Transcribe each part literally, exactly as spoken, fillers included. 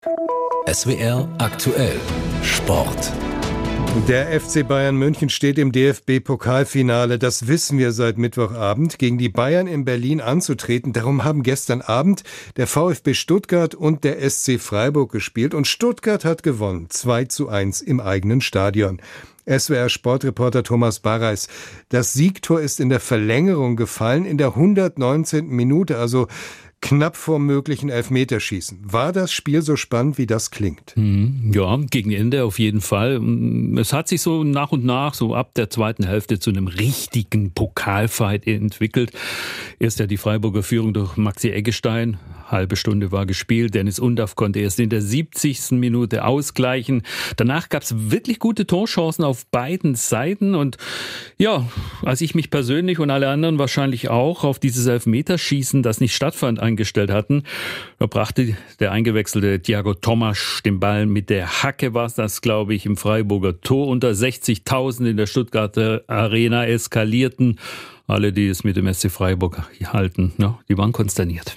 S W R aktuell Sport. Der F C Bayern München steht im D F B-Pokalfinale, das wissen wir seit Mittwochabend, gegen die Bayern in Berlin anzutreten. Darum haben gestern Abend der VfB Stuttgart und der S C Freiburg gespielt und Stuttgart hat gewonnen, zwei zu eins im eigenen Stadion. S W R-Sportreporter Thomas Barreis, das Siegtor ist in der Verlängerung gefallen, in der hundertneunzehnten Minute, also knapp vor möglichen Elfmeterschießen. War das Spiel so spannend, wie das klingt? Ja, gegen Ende auf jeden Fall. Es hat sich so nach und nach, so ab der zweiten Hälfte, zu einem richtigen Pokalfight entwickelt. Erst ja die Freiburger Führung durch Maxi Eggestein. Halbe Stunde war gespielt. Dennis Undaff konnte erst in der siebzigsten Minute ausgleichen. Danach gab es wirklich gute Torchancen auf beiden Seiten. Und ja, als ich mich persönlich und alle anderen wahrscheinlich auch auf dieses Elfmeterschießen, das nicht stattfand, eingestellt hatten, da brachte der eingewechselte Thiago Tomasch den Ball mit der Hacke, war das, glaube ich, im Freiburger Tor. Unter sechzigtausend in der Stuttgarter Arena eskalierten. Alle, die es mit dem S C Freiburg halten, ja, die waren konsterniert.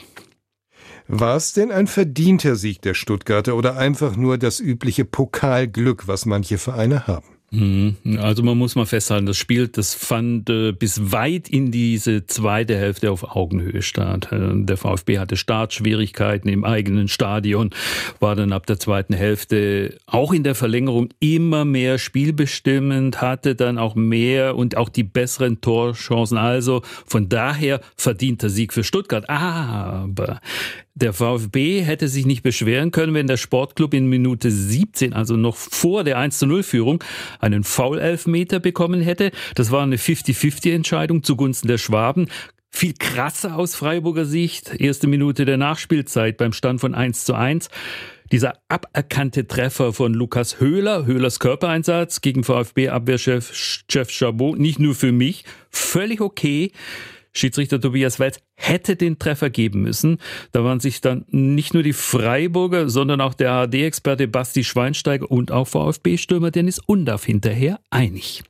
War es denn ein verdienter Sieg der Stuttgarter oder einfach nur das übliche Pokalglück, was manche Vereine haben? Also man muss mal festhalten, das Spiel, das fand äh, bis weit in diese zweite Hälfte auf Augenhöhe statt. Der VfB hatte Startschwierigkeiten im eigenen Stadion, war dann ab der zweiten Hälfte auch in der Verlängerung immer mehr spielbestimmend, hatte dann auch mehr und auch die besseren Torchancen. Also von daher verdienter Sieg für Stuttgart. Aber der VfB hätte sich nicht beschweren können, wenn der Sportclub in Minute siebzehn, also noch vor der eins zu null Führung, einen Foul-Elfmeter bekommen hätte. Das war eine fünfzig fünfzig Entscheidung zugunsten der Schwaben. Viel krasser aus Freiburger Sicht. Erste Minute der Nachspielzeit beim Stand von eins zu eins. Dieser aberkannte Treffer von Lukas Höhler, Höhlers Körpereinsatz gegen VfB-Abwehrchef Jeff Chabot, nicht nur für mich, völlig okay. Schiedsrichter Tobias Welz hätte den Treffer geben müssen. Da waren sich dann nicht nur die Freiburger, sondern auch der A R D-Experte Basti Schweinsteiger und auch VfB-Stürmer Dennis Undaff hinterher einig.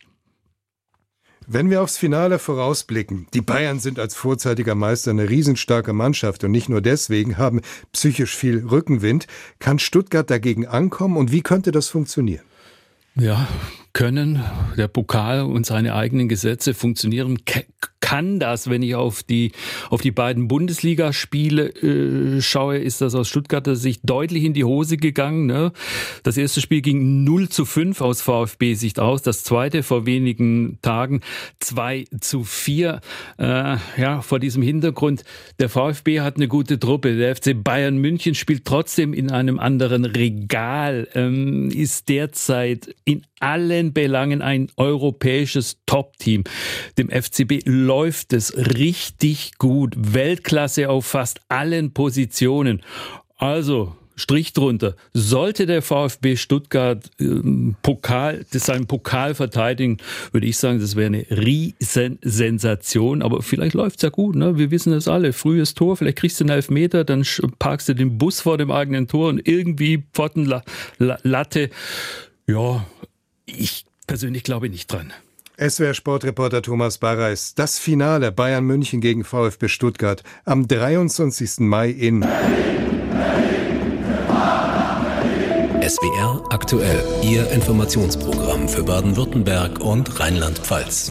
Wenn wir aufs Finale vorausblicken, die Bayern sind als vorzeitiger Meister eine riesenstarke Mannschaft und nicht nur deswegen haben psychisch viel Rückenwind. Kann Stuttgart dagegen ankommen und wie könnte das funktionieren? Ja, können der Pokal und seine eigenen Gesetze funktionieren? Kann das, wenn ich auf die auf die beiden Bundesligaspiele äh, schaue, ist das aus Stuttgarter Sicht deutlich in die Hose gegangen. Ne? Das erste Spiel ging null zu fünf aus VfB-Sicht aus, das zweite vor wenigen Tagen zwei zu vier. Äh, ja, vor diesem Hintergrund, der VfB hat eine gute Truppe, der F C Bayern München spielt trotzdem in einem anderen Regal, ähm, ist derzeit in allen Belangen ein europäisches Top-Team. Dem F C B läuft es richtig gut. Weltklasse auf fast allen Positionen. Also, Strich drunter. Sollte der VfB Stuttgart ähm, Pokal, seinen Pokal verteidigen, würde ich sagen, das wäre eine Riesensensation. Aber vielleicht läuft's ja gut, ne? Wir wissen das alle. Frühes Tor, vielleicht kriegst du einen Elfmeter, dann parkst du den Bus vor dem eigenen Tor und irgendwie Pfottenlatte. Ja, ich persönlich glaube nicht dran. S W R-Sportreporter Thomas Barreis. Das Finale Bayern München gegen VfB Stuttgart am dreiundzwanzigsten Mai in S W R aktuell, Ihr Informationsprogramm für Baden-Württemberg und Rheinland-Pfalz.